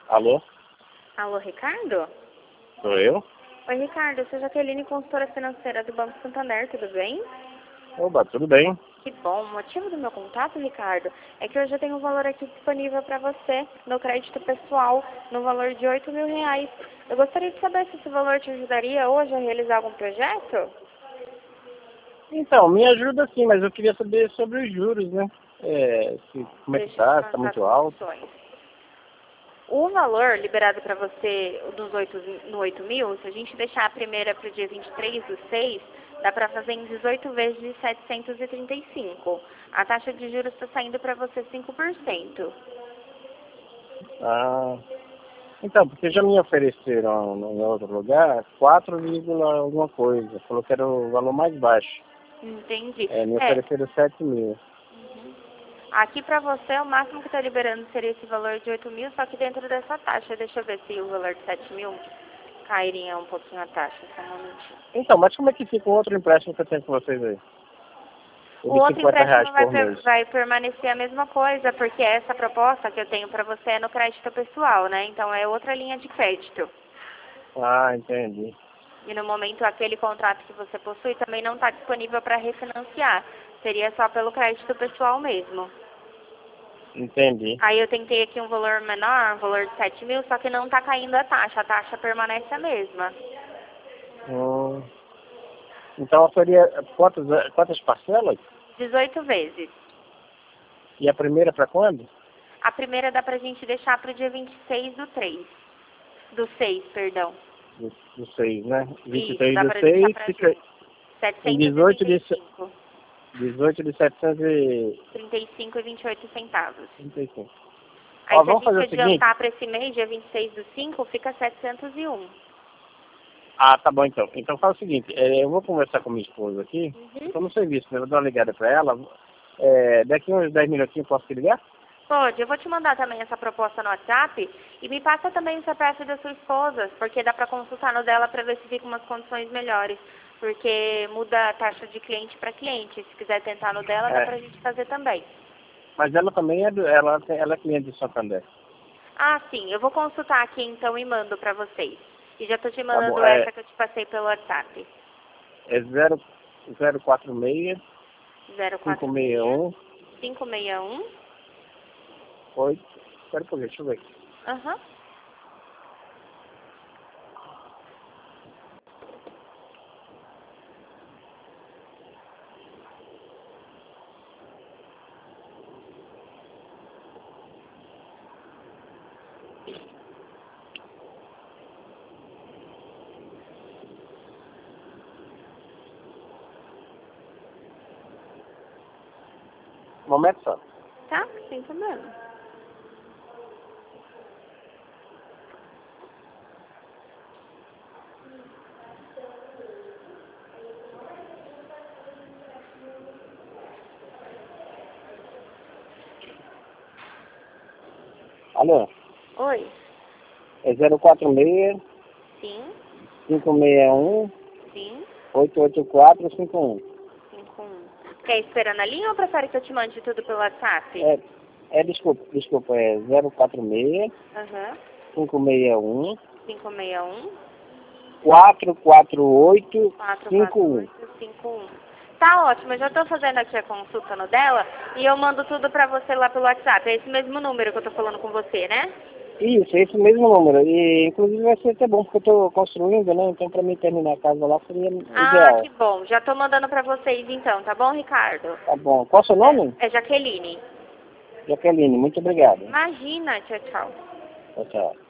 Alô? Alô, Ricardo? Sou eu? Oi, Ricardo, eu sou Jaqueline, consultora financeira do Banco Santander, tudo bem? Oba, tudo bem? Que bom. O motivo do meu contato, Ricardo, é que hoje eu tenho um valor aqui disponível para você, no crédito pessoal, no valor de R$ 8.000. Eu gostaria de saber se esse valor te ajudaria hoje a realizar algum projeto? Então, me ajuda sim, mas eu queria saber sobre os juros, né? Como é que Deixa eu te tá? Se tá mandar as muito alto? condições. O valor liberado para você no 8 mil, se a gente deixar a primeira para o dia 23/6, dá para fazer em 18 vezes de 735. A taxa de juros está saindo para você 5%. Ah, então, porque já me ofereceram em outro lugar 4, alguma coisa. Falou que era o valor mais baixo. Entendi. Me ofereceram 7 mil. Aqui para você, o máximo que está liberando seria esse valor de 8 mil, só que dentro dessa taxa. Deixa eu ver se o valor de 7 mil cairia um pouquinho a taxa. Só um momentinho. Então, mas como é que fica o outro empréstimo que eu tenho com vocês aí? O De outro 50 reais empréstimo por mês. vai permanecer a mesma coisa, porque essa proposta que eu tenho para você é no crédito pessoal, né? Então é outra linha de crédito. Ah, entendi. E no momento aquele contrato que você possui também não está disponível para refinanciar. Seria só pelo crédito pessoal mesmo. Entendi. Aí eu tentei aqui um valor menor, um valor de 7 mil, só que não está caindo a taxa permanece a mesma. Hum, então seria quantas parcelas? 18 vezes. E a primeira para quando? A primeira dá pra gente deixar pro dia 26/3. Do 6, perdão. Do 6, né? Isso, 23 dá do pra deixar 6 pra fica em 735. 18 de 735. 35,28 centavos. Aí Ó, se a vamos fazer gente o seguinte. adiantar para esse mês, dia 26/5, fica 701. Ah, tá bom então. Então faz o seguinte, eu vou conversar com minha esposa aqui. Estou no serviço, né? Eu vou dar uma ligada para ela. Daqui uns 10 minutinhos posso te ligar? Pode, eu vou te mandar também essa proposta no WhatsApp e me passa também o CPF da sua esposa, porque dá para consultar no dela para ver se fica umas condições melhores, porque muda a taxa de cliente para cliente. Se quiser tentar no dela, dá pra gente fazer também. Mas ela também ela é cliente de Santander. Ah, sim, eu vou consultar aqui então e mando para vocês. E já tô te Tá bom, mandando essa que eu te passei pelo WhatsApp. é 046 046 561 561. 8. Espera um pouquinho, deixa eu ver aqui. Aham. Um momento só. Tá? Sem problema. Alô? Oi. É 046 Sim. 561 Sim. 88451. 51. Quer esperar na linha ou prefere que eu te mande tudo pelo WhatsApp? Desculpa, é 046 Aham. 561 561 44851. 44851. Tá ótimo, eu já tô fazendo aqui a consulta no dela e eu mando tudo pra você lá pelo WhatsApp. É esse mesmo número que eu tô falando com você, né? Isso, é esse mesmo número. E inclusive vai ser até bom, porque eu estou construindo, né? Então para mim terminar a casa lá seria Ah, ideal. que bom. Já tô mandando pra vocês então, tá bom, Ricardo? Tá bom. Qual é o seu nome? É Jaqueline. Jaqueline, muito obrigado. Imagina, tchau, tchau. Tchau, tchau.